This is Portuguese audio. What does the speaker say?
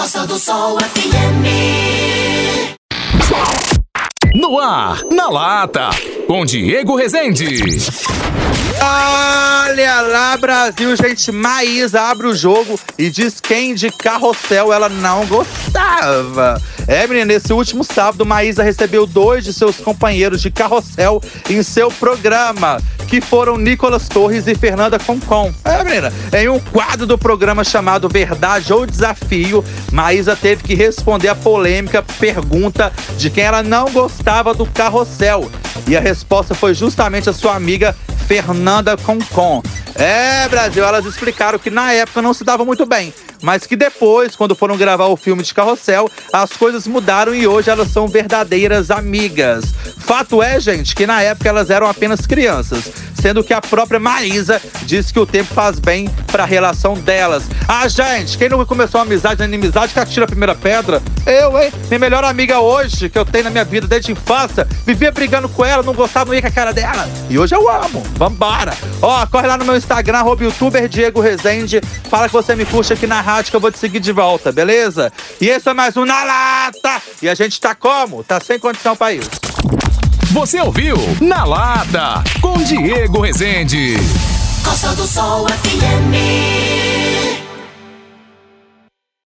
Costa do Sol FM. No ar, na lata, com Diego Rezende. Olha lá, Brasil, gente. Maísa abre o jogo e diz quem de Carrossel ela não gostava. Menina, nesse último sábado, Maísa recebeu 2 de seus companheiros de Carrossel em seu programa, que foram Nicolas Torres e Fernanda Concon. Menina, em um quadro do programa chamado Verdade ou Desafio, Maísa teve que responder a polêmica pergunta de quem ela não gostava do Carrossel. E a resposta foi justamente a sua amiga Fernanda Concon. Brasil, elas explicaram que na época não se davam muito bem, mas que depois, quando foram gravar o filme de Carrossel, as coisas mudaram e hoje elas são verdadeiras amigas. Fato é, gente, que na época elas eram apenas crianças, sendo que a própria Maísa disse que o tempo faz bem pra relação delas. Gente, quem nunca começou uma amizade na inimizade que atira a primeira pedra? Eu, hein? Minha melhor amiga hoje, que eu tenho na minha vida desde a infância, vivia brigando com ela, não gostava, não ia com a cara dela. E hoje eu amo. Vambora. Corre lá no meu Instagram, @youtuber Diego Rezende. Fala que você me curte aqui na rádio que eu vou te seguir de volta, beleza? E esse é mais um Na Lata. E a gente tá como? Tá sem condição pra isso. Você ouviu Na Lata, com Diego Rezende. Costa do Sol FM.